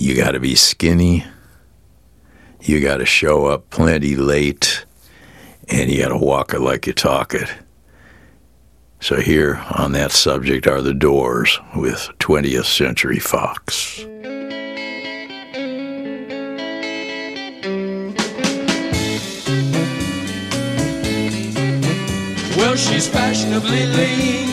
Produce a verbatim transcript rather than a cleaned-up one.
you got to be skinny, you got to show up plenty late, and you got to walk it like you talk it. So here on that subject are the Doors with twentieth Century Fox. Well, she's fashionably lean,